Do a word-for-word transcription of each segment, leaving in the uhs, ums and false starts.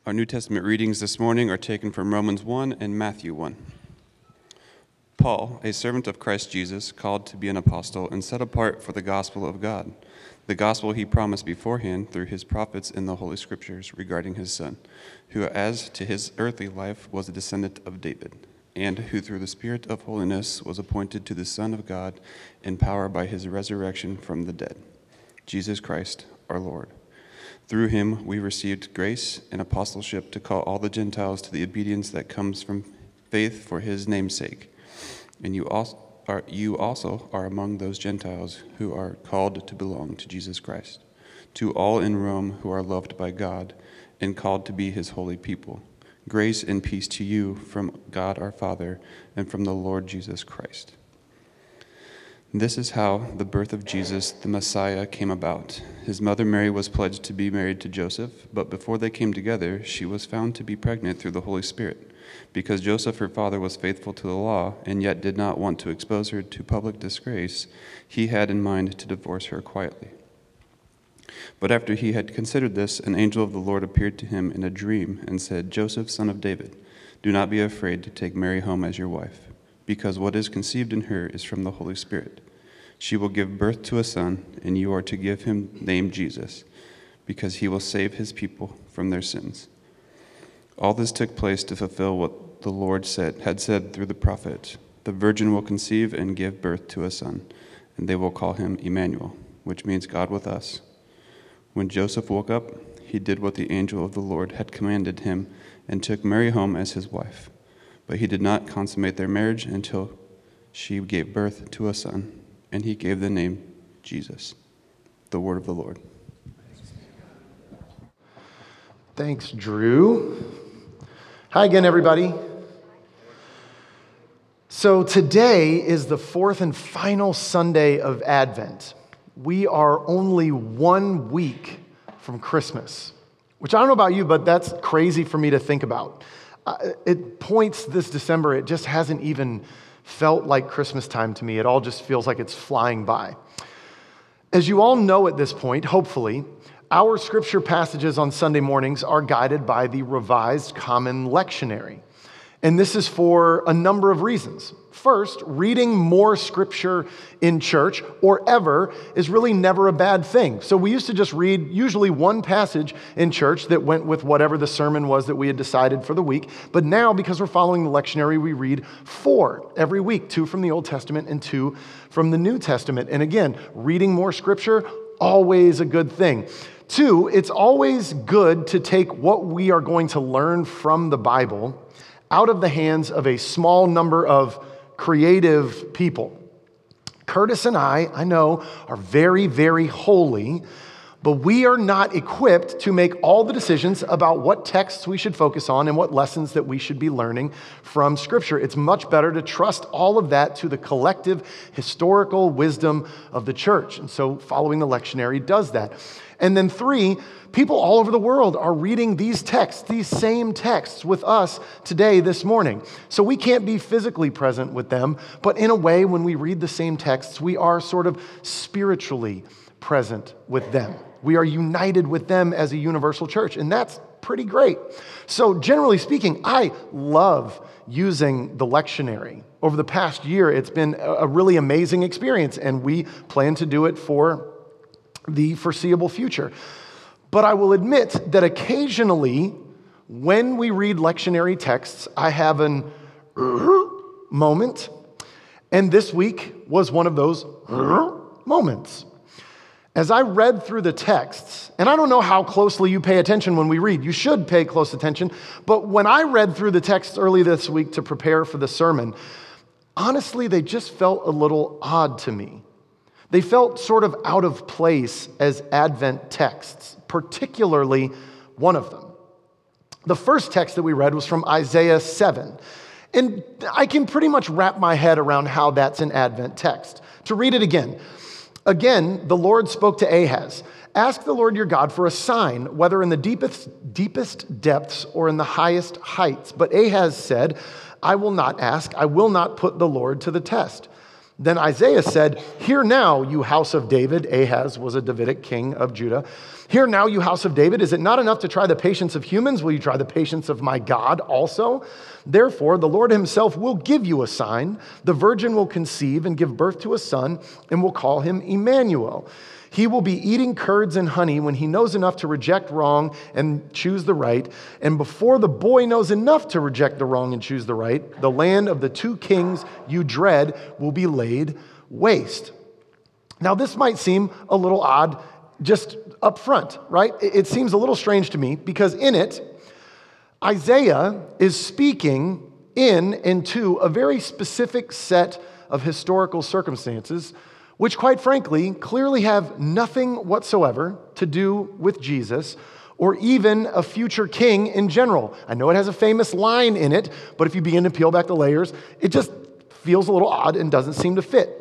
Our New Testament readings this morning are taken from Romans one and Matthew one. Paul, a servant of Christ Jesus, called to be an apostle and set apart for the gospel of God, the gospel he promised beforehand through his prophets in the Holy Scriptures regarding his Son, who as to his earthly life was a descendant of David, and who through the Spirit of holiness was appointed to the Son of God in power by his resurrection from the dead, Jesus Christ our Lord. Through him we received grace and apostleship to call all the Gentiles to the obedience that comes from faith for his name's sake. And you also are, you also are among those Gentiles who are called to belong to Jesus Christ, to all in Rome who are loved by God and called to be his holy people. Grace and peace to you from God our Father and from the Lord Jesus Christ. This is how the birth of Jesus, the Messiah, came about. His mother Mary was pledged to be married to Joseph, but before they came together, she was found to be pregnant through the Holy Spirit. Because Joseph, her father, was faithful to the law and yet did not want to expose her to public disgrace, he had in mind to divorce her quietly. But after he had considered this, an angel of the Lord appeared to him in a dream and said, "Joseph, son of David, do not be afraid to take Mary home as your wife, because what is conceived in her is from the Holy Spirit. She will give birth to a son, and you are to give him name Jesus, because he will save his people from their sins." All this took place to fulfill what the Lord said, had said through the prophet, "The virgin will conceive and give birth to a son, and they will call him Emmanuel," which means God with us. When Joseph woke up, he did what the angel of the Lord had commanded him and took Mary home as his wife. But he did not consummate their marriage until she gave birth to a son, and he gave the name Jesus. The word of the Lord. Thanks, Drew. Hi again, everybody. So today is the fourth and final Sunday of Advent. We are only one week from Christmas, which I don't know about you, but that's crazy for me to think about. Uh, it points this December, it just hasn't even felt like Christmas time to me. It all just feels like it's flying by. As you all know at this point, hopefully, our scripture passages on Sunday mornings are guided by the Revised Common Lectionary. And this is for a number of reasons. First, reading more scripture in church or ever is really never a bad thing. So we used to just read usually one passage in church that went with whatever the sermon was that we had decided for the week. But now, because we're following the lectionary, we read four every week, two from the Old Testament and two from the New Testament. And again, reading more scripture, always a good thing. Two, it's always good to take what we are going to learn from the Bible out of the hands of a small number of creative people. Curtis and I, I know, are very, very holy, but we are not equipped to make all the decisions about what texts we should focus on and what lessons that we should be learning from Scripture. It's much better to trust all of that to the collective historical wisdom of the church. And so following the lectionary does that. And then three, people all over the world are reading these texts, these same texts with us today, this morning. So we can't be physically present with them, but in a way, when we read the same texts, we are sort of spiritually present with them. We are united with them as a universal church, and that's pretty great. So generally speaking, I love using the lectionary. Over the past year, it's been a really amazing experience, and we plan to do it for the foreseeable future. But I will admit that occasionally, when we read lectionary texts, I have an moment, and this week was one of those moments. As I read through the texts, and I don't know how closely you pay attention when we read. You should pay close attention. But when I read through the texts early this week to prepare for the sermon, honestly, they just felt a little odd to me. They felt sort of out of place as Advent texts, particularly one of them. The first text that we read was from Isaiah seven. And I can pretty much wrap my head around how that's an Advent text. To read it again. Again, the Lord spoke to Ahaz. "Ask the Lord your God for a sign, whether in the deepest, deepest depths or in the highest heights." But Ahaz said, "I will not ask. I will not put the Lord to the test." Then Isaiah said, "Hear now, you house of David." Ahaz was a Davidic king of Judah. Hear now, you house of David, is it not enough to try the patience of humans? Will you try the patience of my God also? Therefore, the Lord himself will give you a sign. The virgin will conceive and give birth to a son, and will call him Emmanuel. He will be eating curds and honey when he knows enough to reject wrong and choose the right. And before the boy knows enough to reject the wrong and choose the right, the land of the two kings you dread will be laid waste. Now, this might seem a little odd just up front, right? It seems a little strange to me because in it, Isaiah is speaking in and to a very specific set of historical circumstances, which quite frankly clearly have nothing whatsoever to do with Jesus or even a future king in general. I know it has a famous line in it, but if you begin to peel back the layers, it just feels a little odd and doesn't seem to fit.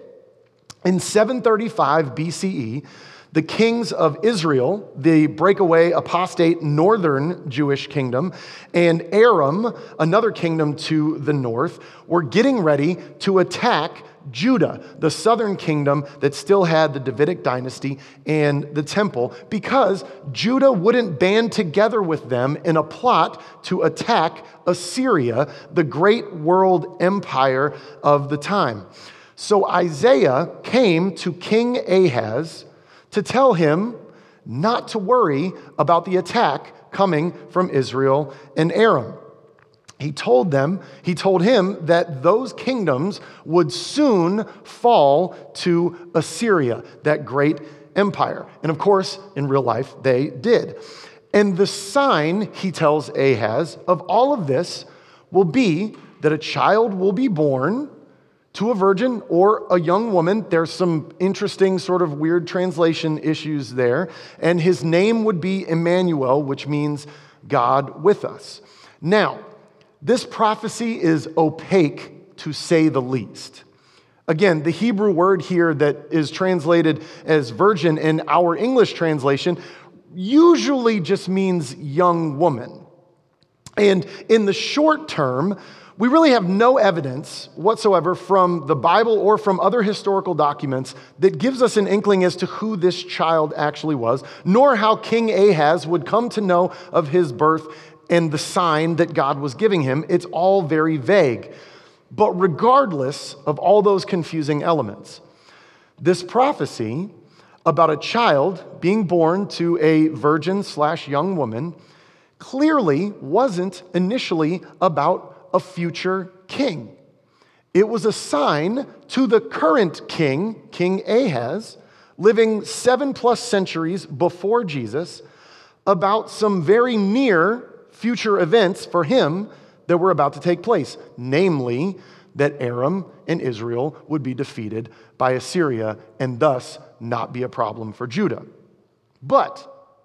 In seven thirty-five B C E, the kings of Israel, the breakaway apostate northern Jewish kingdom, and Aram, another kingdom to the north, were getting ready to attack Judah, the southern kingdom that still had the Davidic dynasty and the temple, because Judah wouldn't band together with them in a plot to attack Assyria, the great world empire of the time. So Isaiah came to King Ahaz to tell him not to worry about the attack coming from Israel and Aram. He told them, he told him that those kingdoms would soon fall to Assyria, that great empire. And of course, in real life, they did. And the sign, he tells Ahaz, of all of this will be that a child will be born to a virgin or a young woman. There's some interesting sort of weird translation issues there. And his name would be Emmanuel, which means God with us. Now, this prophecy is opaque, to say the least. Again, the Hebrew word here that is translated as virgin in our English translation usually just means young woman. And in the short term, we really have no evidence whatsoever from the Bible or from other historical documents that gives us an inkling as to who this child actually was, nor how King Ahaz would come to know of his birth and the sign that God was giving him. It's all very vague. But regardless of all those confusing elements, this prophecy about a child being born to a virgin slash young woman clearly wasn't initially about a future king. It was a sign to the current king, King Ahaz, living seven plus centuries before Jesus, about some very near future events for him that were about to take place, namely that Aram and Israel would be defeated by Assyria and thus not be a problem for Judah. But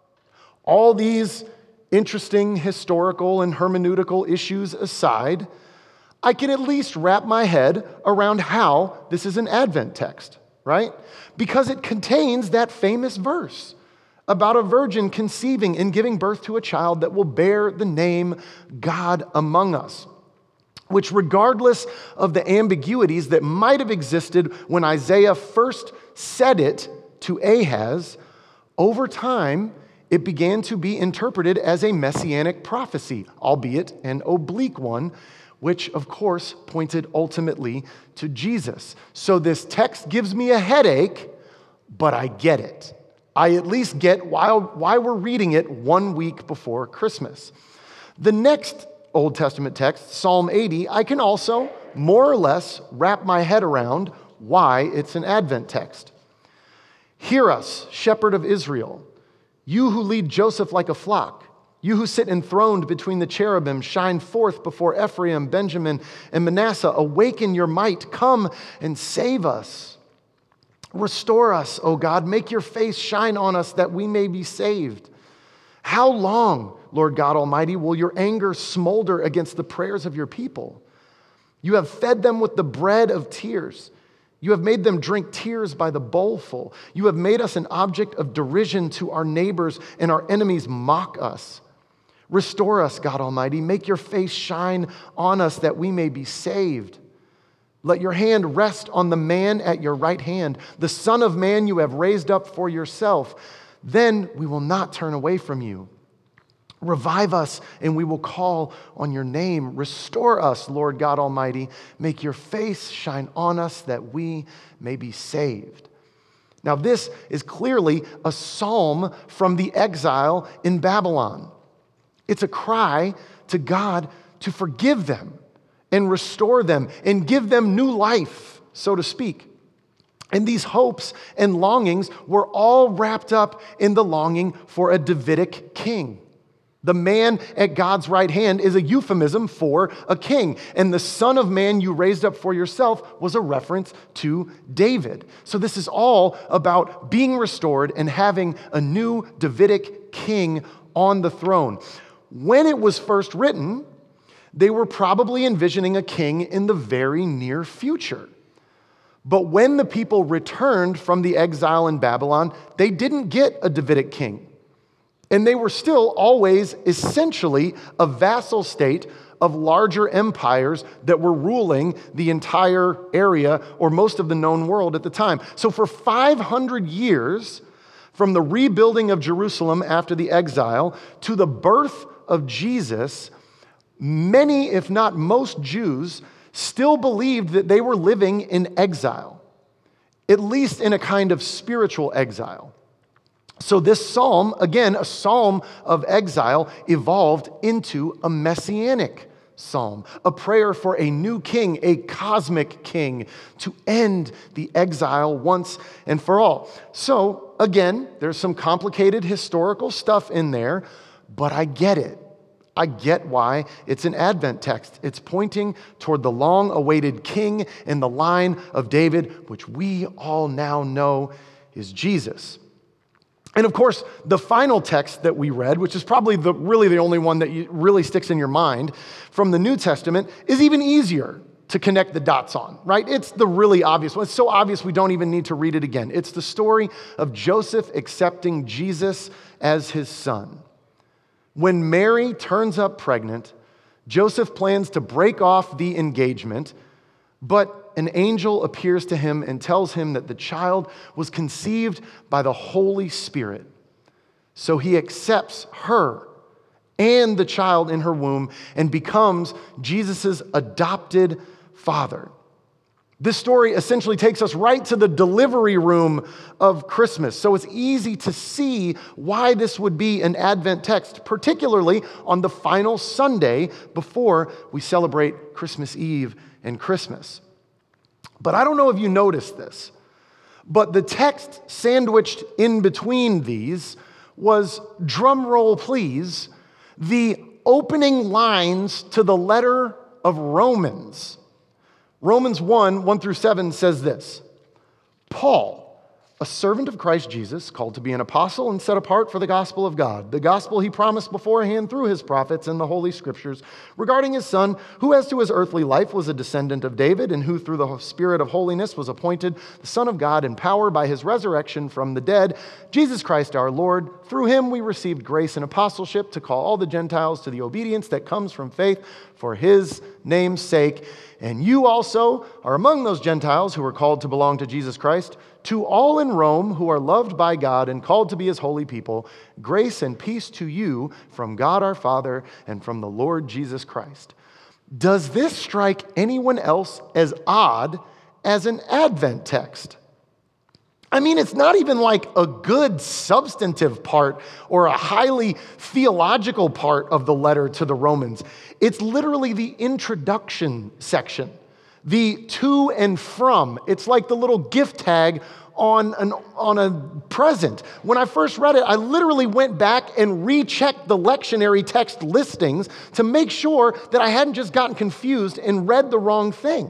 all these interesting historical and hermeneutical issues aside, I can at least wrap my head around how this is an Advent text, right? Because it contains that famous verse about a virgin conceiving and giving birth to a child that will bear the name God among us, which, regardless of the ambiguities that might have existed when Isaiah first said it to Ahaz, over time, it began to be interpreted as a messianic prophecy, albeit an oblique one, which of course pointed ultimately to Jesus. So this text gives me a headache, but I get it. I at least get why, why we're reading it one week before Christmas. The next Old Testament text, Psalm eighty, I can also more or less wrap my head around why it's an Advent text. Hear us, shepherd of Israel, you who lead Joseph like a flock, you who sit enthroned between the cherubim, shine forth before Ephraim, Benjamin, and Manasseh. Awaken your might, come and save us. Restore us, O God, make your face shine on us that we may be saved. How long, Lord God Almighty, will your anger smolder against the prayers of your people? You have fed them with the bread of tears. You have made them drink tears by the bowlful. You have made us an object of derision to our neighbors, and our enemies mock us. Restore us, God Almighty. Make your face shine on us that we may be saved. Let your hand rest on the man at your right hand, the Son of Man you have raised up for yourself. Then we will not turn away from you. Revive us, and we will call on your name. Restore us, Lord God Almighty. Make your face shine on us that we may be saved. Now, this is clearly a psalm from the exile in Babylon. It's a cry to God to forgive them and restore them and give them new life, so to speak. And these hopes and longings were all wrapped up in the longing for a Davidic king. The man at God's right hand is a euphemism for a king. And the Son of Man you raised up for yourself was a reference to David. So this is all about being restored and having a new Davidic king on the throne. When it was first written, they were probably envisioning a king in the very near future. But when the people returned from the exile in Babylon, they didn't get a Davidic king. And they were still always essentially a vassal state of larger empires that were ruling the entire area or most of the known world at the time. So for five hundred years, from the rebuilding of Jerusalem after the exile to the birth of Jesus, many, if not most Jews, still believed that they were living in exile, at least in a kind of spiritual exile. So this psalm, again, a psalm of exile, evolved into a messianic psalm, a prayer for a new king, a cosmic king, to end the exile once and for all. So, again, there's some complicated historical stuff in there, but I get it. I get why it's an Advent text. It's pointing toward the long-awaited king in the line of David, which we all now know is Jesus. And of course, the final text that we read, which is probably the, really the only one that you, really sticks in your mind from the New Testament, is even easier to connect the dots on, right? It's the really obvious one. It's so obvious we don't even need to read it again. It's the story of Joseph accepting Jesus as his son. When Mary turns up pregnant, Joseph plans to break off the engagement, but an angel appears to him and tells him that the child was conceived by the Holy Spirit. So he accepts her and the child in her womb and becomes Jesus' adopted father. This story essentially takes us right to the delivery room of Christmas. So it's easy to see why this would be an Advent text, particularly on the final Sunday before we celebrate Christmas Eve and Christmas. But I don't know if you noticed this, but the text sandwiched in between these was, drum roll please, the opening lines to the letter of Romans. Romans one, one through seven says this: Paul, a servant of Christ Jesus, called to be an apostle and set apart for the gospel of God, the gospel he promised beforehand through his prophets in the Holy Scriptures, regarding his Son, who as to his earthly life was a descendant of David, and who through the Spirit of holiness was appointed the Son of God in power by his resurrection from the dead, Jesus Christ our Lord. Through him we received grace and apostleship to call all the Gentiles to the obedience that comes from faith for his name's sake. And you also are among those Gentiles who are called to belong to Jesus Christ. To all in Rome who are loved by God and called to be his holy people, grace and peace to you from God our Father and from the Lord Jesus Christ. Does this strike anyone else as odd as an Advent text? I mean, it's not even like a good substantive part or a highly theological part of the letter to the Romans. It's literally the introduction section, the to and from. It's like the little gift tag on an on a present. When I first read it, I literally went back and rechecked the lectionary text listings to make sure that I hadn't just gotten confused and read the wrong thing.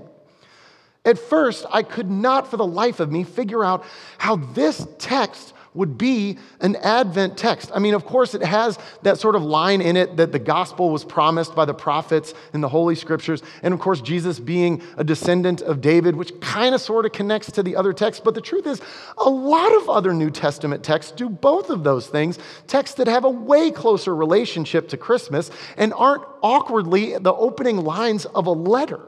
At first, I could not for the life of me figure out how this text would be an Advent text. I mean, of course, it has that sort of line in it that the gospel was promised by the prophets in the Holy Scriptures. And of course, Jesus being a descendant of David, which kind of sort of connects to the other texts. But the truth is, a lot of other New Testament texts do both of those things. Texts that have a way closer relationship to Christmas and aren't awkwardly the opening lines of a letter.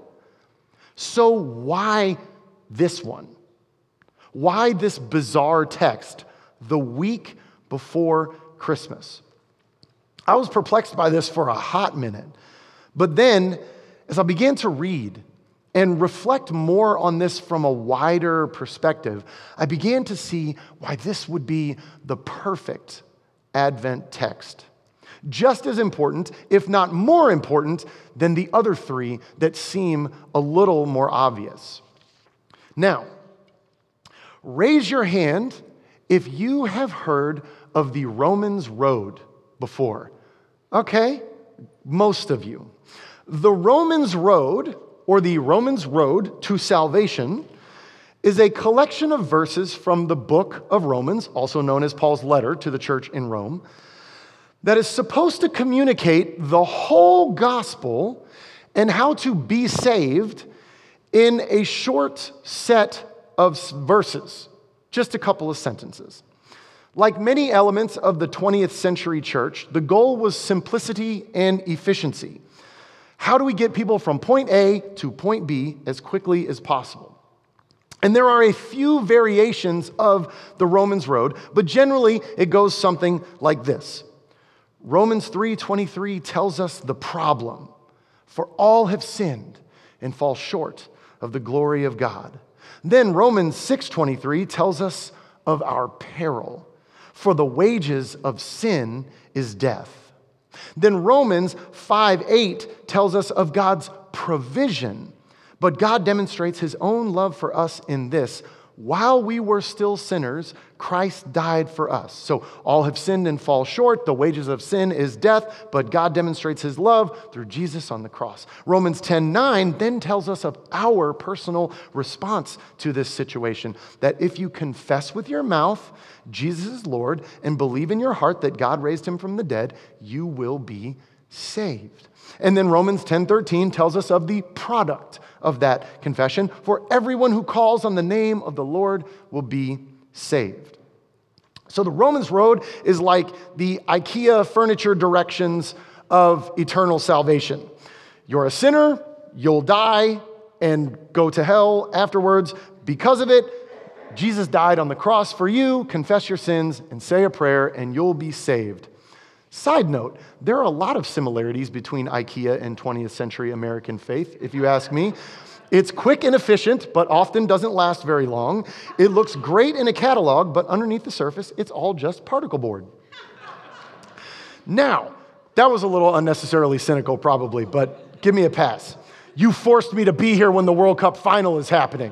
So why this one? Why this bizarre text the week before Christmas. I was perplexed by this for a hot minute, but then as I began to read and reflect more on this from a wider perspective, I began to see why this would be the perfect Advent text. Just as important, if not more important, than the other three that seem a little more obvious. Now, raise your hand if you have heard of the Romans Road before. Okay, most of you. The Romans Road, or the Romans Road to Salvation, is a collection of verses from the book of Romans, also known as Paul's letter to the church in Rome, that is supposed to communicate the whole gospel and how to be saved in a short set of verses, just a couple of sentences. Like many elements of the twentieth century church, the goal was simplicity and efficiency. How do we get people from point A to point B as quickly as possible? And there are a few variations of the Romans Road, but generally it goes something like this. Romans three twenty-three tells us the problem. For all have sinned and fall short of the glory of God. Then Romans six twenty-three tells us of our peril. For the wages of sin is death. Then Romans five eight tells us of God's provision. But God demonstrates his own love for us in this: while we were still sinners, Christ died for us. So all have sinned and fall short. The wages of sin is death, but God demonstrates his love through Jesus on the cross. Romans ten nine then tells us of our personal response to this situation, that if you confess with your mouth Jesus is Lord and believe in your heart that God raised him from the dead, you will be saved. And then Romans ten thirteen tells us of the product of that confession. For everyone who calls on the name of the Lord will be saved. So the Romans Road is like the IKEA furniture directions of eternal salvation. You're a sinner, you'll die and go to hell afterwards because of it. Jesus died on the cross for you. Confess your sins and say a prayer and you'll be saved. Side note, there are a lot of similarities between IKEA and twentieth century American faith, if you ask me. It's quick and efficient, but often doesn't last very long. It looks great in a catalog, but underneath the surface, it's all just particle board. Now, that was a little unnecessarily cynical probably, but give me a pass. You forced me to be here when the World Cup final is happening.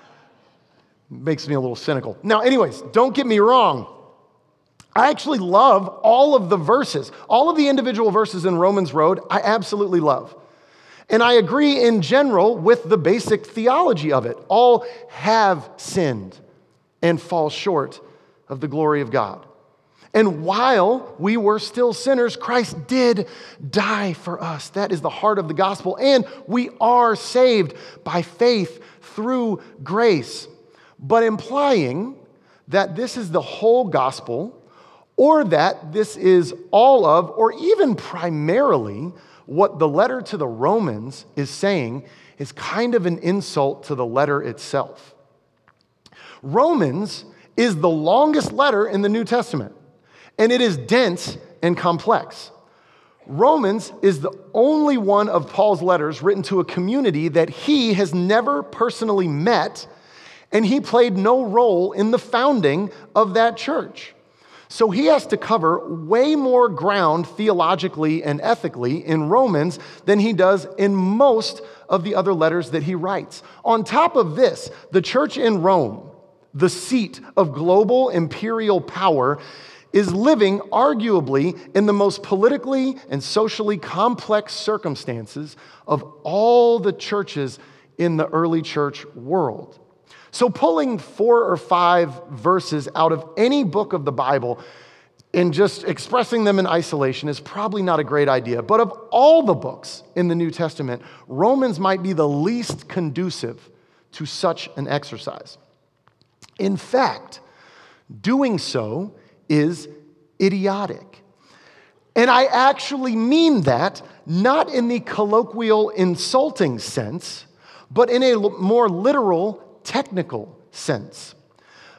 Makes me a little cynical. Now, anyways, don't get me wrong. I actually love all of the verses. All of the individual verses in Romans Road, I absolutely love. And I agree in general with the basic theology of it. All have sinned and fall short of the glory of God. And while we were still sinners, Christ did die for us. That is the heart of the gospel. And we are saved by faith through grace. But implying that this is the whole gospel, or that this is all of, or even primarily, what the letter to the Romans is saying is kind of an insult to the letter itself. Romans is the longest letter in the New Testament, and it is dense and complex. Romans is the only one of Paul's letters written to a community that he has never personally met, and he played no role in the founding of that church. So he has to cover way more ground theologically and ethically in Romans than he does in most of the other letters that he writes. On top of this, the church in Rome, the seat of global imperial power, is living arguably in the most politically and socially complex circumstances of all the churches in the early church world. So pulling four or five verses out of any book of the Bible and just expressing them in isolation is probably not a great idea. But of all the books in the New Testament, Romans might be the least conducive to such an exercise. In fact, doing so is idiotic. And I actually mean that not in the colloquial insulting sense, but in a more literal technical sense.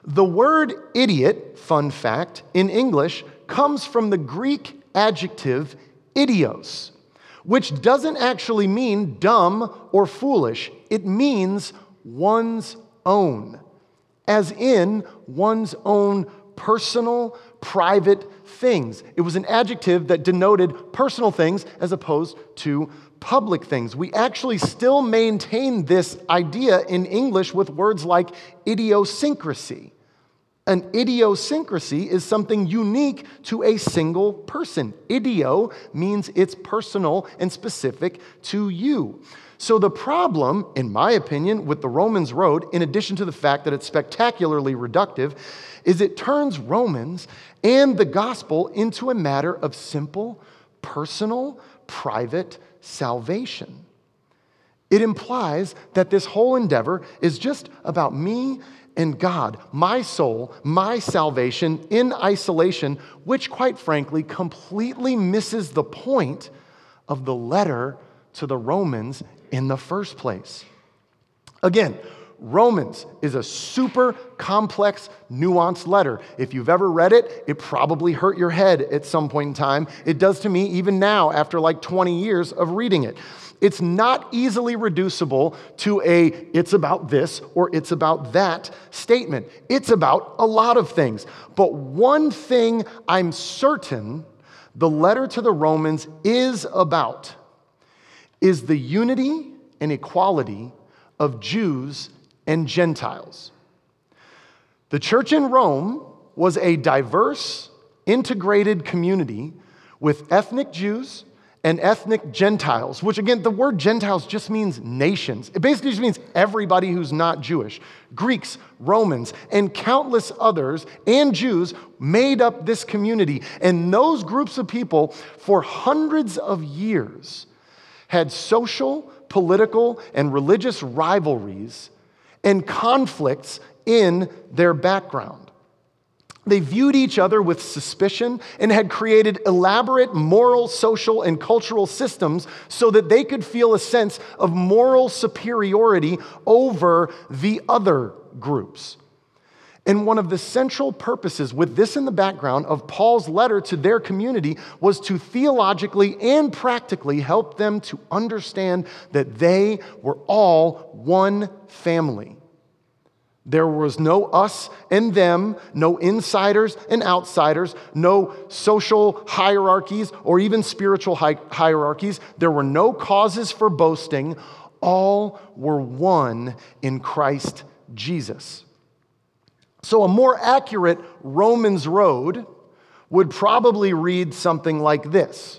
The word idiot, fun fact, in English comes from the Greek adjective idios, which doesn't actually mean dumb or foolish. It means one's own, as in one's own personal, private things. It was an adjective that denoted personal things as opposed to public things. We actually still maintain this idea in English with words like idiosyncrasy. An idiosyncrasy is something unique to a single person. Idio means it's personal and specific to you. So the problem, in my opinion, with the Romans Road, in addition to the fact that it's spectacularly reductive, is it turns Romans and the gospel into a matter of simple, personal, private salvation. It implies that this whole endeavor is just about me and God, my soul, my salvation in isolation, which quite frankly completely misses the point of the letter to the Romans in the first place. Again, Romans is a super complex, nuanced letter. If you've ever read it, it probably hurt your head at some point in time. It does to me even now after like twenty years of reading it. It's not easily reducible to a it's about this or it's about that statement. It's about a lot of things. But one thing I'm certain the letter to the Romans is about is the unity and equality of Jews and Gentiles. The church in Rome was a diverse, integrated community with ethnic Jews and ethnic Gentiles, which again, the word Gentiles just means nations. It basically just means everybody who's not Jewish. Greeks, Romans, and countless others and Jews made up this community. And those groups of people for hundreds of years had social, political, and religious rivalries and conflicts in their background. They viewed each other with suspicion and had created elaborate moral, social, and cultural systems so that they could feel a sense of moral superiority over the other groups. And one of the central purposes, with this in the background, of Paul's letter to their community was to theologically and practically help them to understand that they were all one family. There was no us and them, no insiders and outsiders, no social hierarchies or even spiritual hi- hierarchies. There were no causes for boasting. All were one in Christ Jesus. So a more accurate Romans Road would probably read something like this.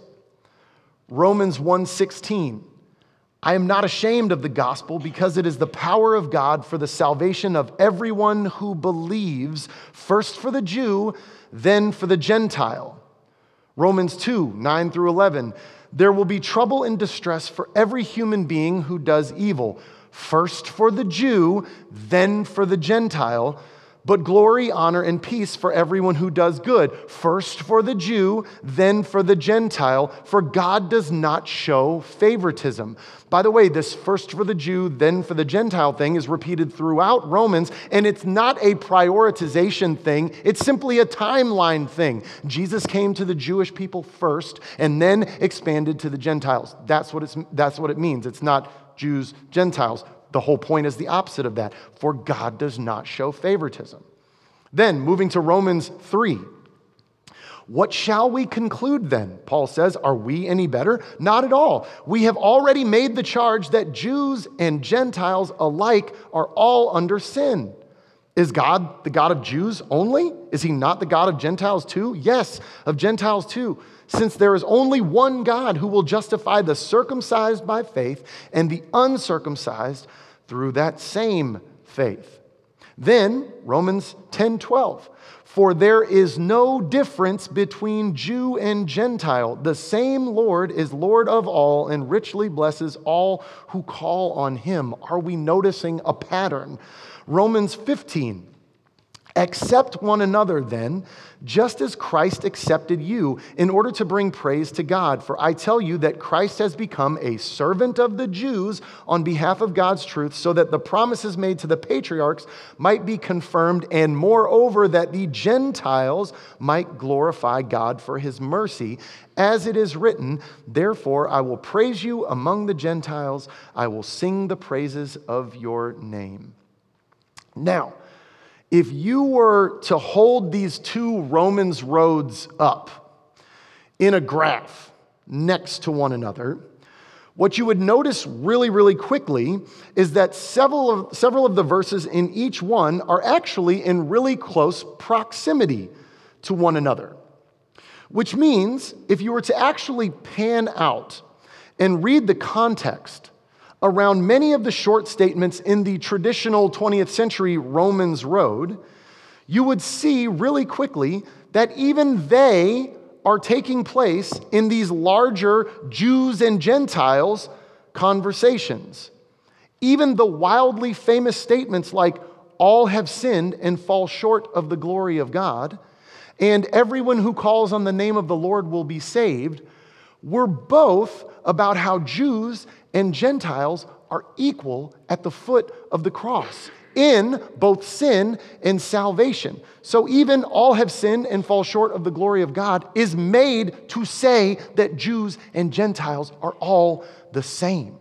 Romans one sixteen. I am not ashamed of the gospel because it is the power of God for the salvation of everyone who believes, first for the Jew, then for the Gentile. Romans two, nine through eleven. There will be trouble and distress for every human being who does evil, first for the Jew, then for the Gentile. But glory, honor, and peace for everyone who does good, first for the Jew, then for the Gentile, for God does not show favoritism. By the way, this first for the Jew, then for the Gentile thing is repeated throughout Romans, and it's not a prioritization thing, it's simply a timeline thing. Jesus came to the Jewish people first and then expanded to the Gentiles. That's what it's, that's what it means. It's not Jews, Gentiles. The whole point is the opposite of that. For God does not show favoritism. Then, moving to Romans three. What shall we conclude then? Paul says, are we any better? Not at all. We have already made the charge that Jews and Gentiles alike are all under sin. Is God the God of Jews only? Is he not the God of Gentiles too? Yes, of Gentiles too. Since there is only one God who will justify the circumcised by faith and the uncircumcised through that same faith. Then, Romans ten twelve. For there is no difference between Jew and Gentile. The same Lord is Lord of all and richly blesses all who call on him. Are we noticing a pattern? Romans fifteen. Accept one another then, just as Christ accepted you, in order to bring praise to God. For I tell you that Christ has become a servant of the Jews on behalf of God's truth, so that the promises made to the patriarchs might be confirmed, and moreover, that the Gentiles might glorify God for his mercy. As it is written, therefore I will praise you among the Gentiles, I will sing the praises of your name. Now, if you were to hold these two Romans roads up in a graph next to one another, what you would notice really, really quickly is that several of, several of the verses in each one are actually in really close proximity to one another. Which means if you were to actually pan out and read the context around many of the short statements in the traditional twentieth century Romans road, you would see really quickly that even they are taking place in these larger Jews and Gentiles conversations. Even the wildly famous statements like, all have sinned and fall short of the glory of God, and everyone who calls on the name of the Lord will be saved, were both about how Jews and Gentiles are equal at the foot of the cross in both sin and salvation. So even all have sinned and fall short of the glory of God is made to say that Jews and Gentiles are all the same.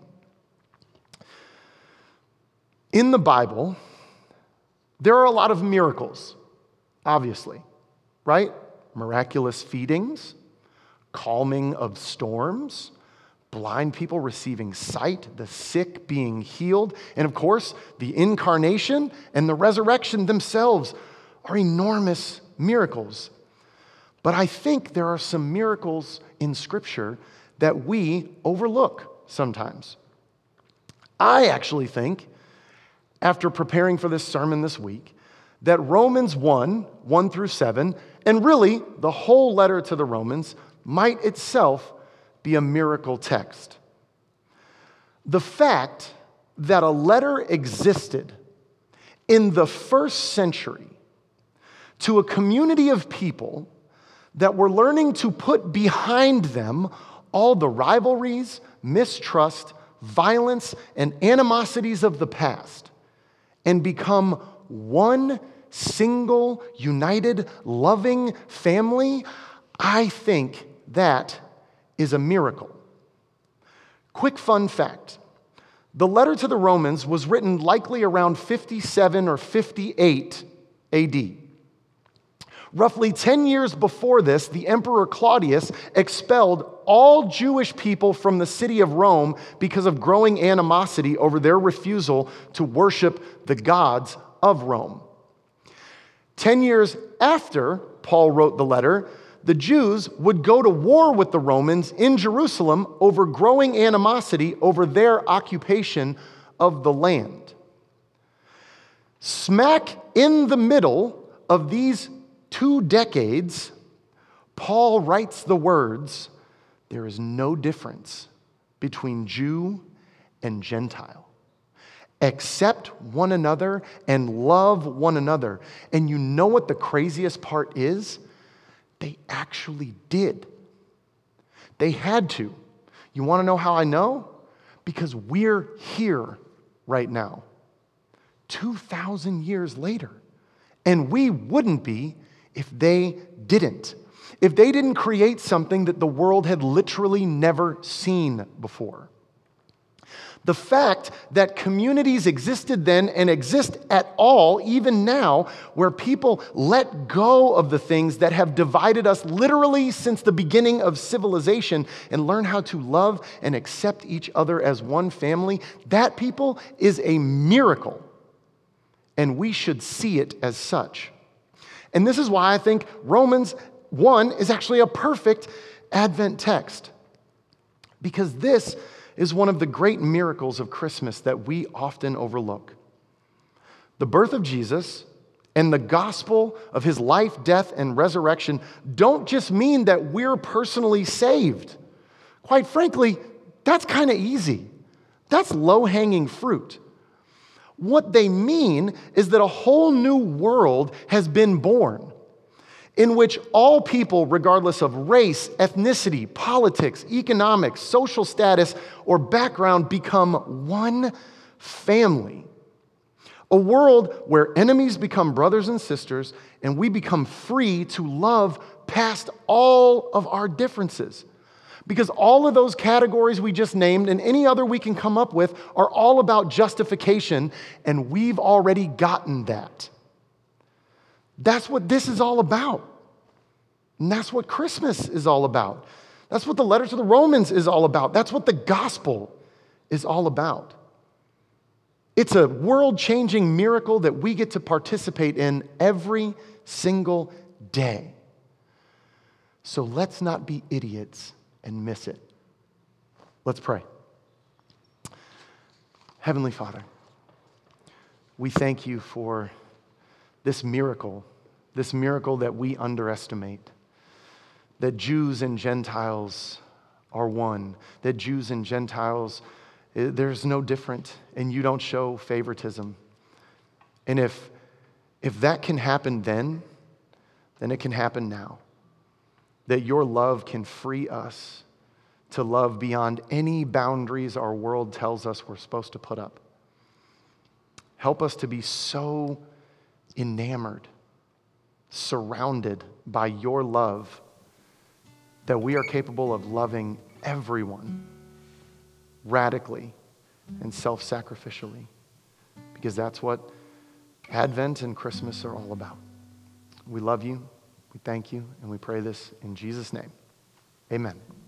In the Bible, there are a lot of miracles, obviously, right? Miraculous feedings, calming of storms, blind people receiving sight, the sick being healed, and of course, the incarnation and the resurrection themselves are enormous miracles. But I think there are some miracles in Scripture that we overlook sometimes. I actually think, after preparing for this sermon this week, that Romans one, one through seven, and really the whole letter to the Romans, might itself be a miracle text. The fact that a letter existed in the first century to a community of people that were learning to put behind them all the rivalries, mistrust, violence, and animosities of the past and become one single, united, loving family, I think that is a miracle. Quick fun fact. The letter to the Romans was written likely around fifty-seven or fifty-eight A D. Roughly ten years before this, the Emperor Claudius expelled all Jewish people from the city of Rome because of growing animosity over their refusal to worship the gods of Rome. Ten years after Paul wrote the letter, the Jews would go to war with the Romans in Jerusalem over growing animosity over their occupation of the land. Smack in the middle of these two decades, Paul writes the words, "There is no difference between Jew and Gentile. Accept one another and love one another." And you know what the craziest part is? They actually did. They had to. You want to know how I know? Because we're here right now, two thousand years later. And we wouldn't be if they didn't. If they didn't create something that the world had literally never seen before. The fact that communities existed then and exist at all, even now, where people let go of the things that have divided us literally since the beginning of civilization and learn how to love and accept each other as one family, that, people, is a miracle. And we should see it as such. And this is why I think Romans one is actually a perfect Advent text. Because this is one of the great miracles of Christmas that we often overlook. The birth of Jesus and the gospel of his life, death, and resurrection don't just mean that we're personally saved. Quite frankly, that's kind of easy. That's low-hanging fruit. What they mean is that a whole new world has been born in which all people, regardless of race, ethnicity, politics, economics, social status, or background, become one family. A world where enemies become brothers and sisters, and we become free to love past all of our differences. Because all of those categories we just named and any other we can come up with are all about justification, and we've already gotten that. That's what this is all about. And that's what Christmas is all about. That's what the letter to the Romans is all about. That's what the gospel is all about. It's a world-changing miracle that we get to participate in every single day. So let's not be idiots and miss it. Let's pray. Heavenly Father, we thank you for this miracle, this miracle that we underestimate, that Jews and Gentiles are one, that Jews and Gentiles, there's no different, and you don't show favoritism. And if, if that can happen then, then it can happen now. That your love can free us to love beyond any boundaries our world tells us we're supposed to put up. Help us to be so enamored, surrounded by your love, that we are capable of loving everyone radically and self-sacrificially, because that's what Advent and Christmas are all about. We love you, we thank you, and we pray this in Jesus' name. Amen.